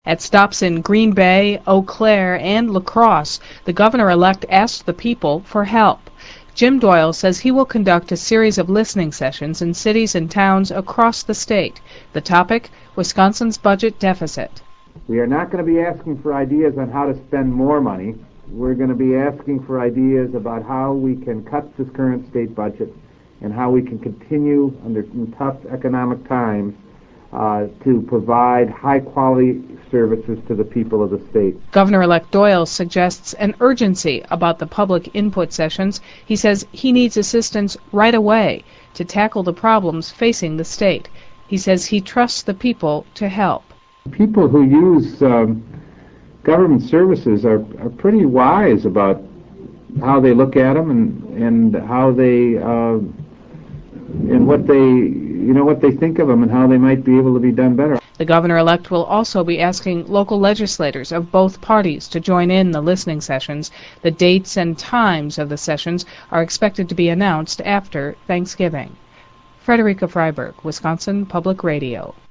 At stops in Green Bay, Eau Claire, and La Crosse, the governor-elect asked the people for help. Jim Doyle says he will conduct a series of listening sessions in cities and towns across the state. The topic, Wisconsin's budget deficit. We are not going to be asking for ideas on how to spend more money. We're going to be asking for ideas about how we can cut this current state budget and how we can continue in tough economic times to provide high-quality services to the people of the state. Governor-elect Doyle suggests an urgency about the public input sessions. He says he needs assistance right away to tackle the problems facing the state. He says he trusts the people to help. People who use government services are pretty wise about how they look at them and how they and what they think of them and how they might be able to be done better. The governor-elect will also be asking local legislators of both parties to join in the listening sessions. The dates and times of the sessions are expected to be announced after Thanksgiving. Frederica Freiberg, Wisconsin Public Radio.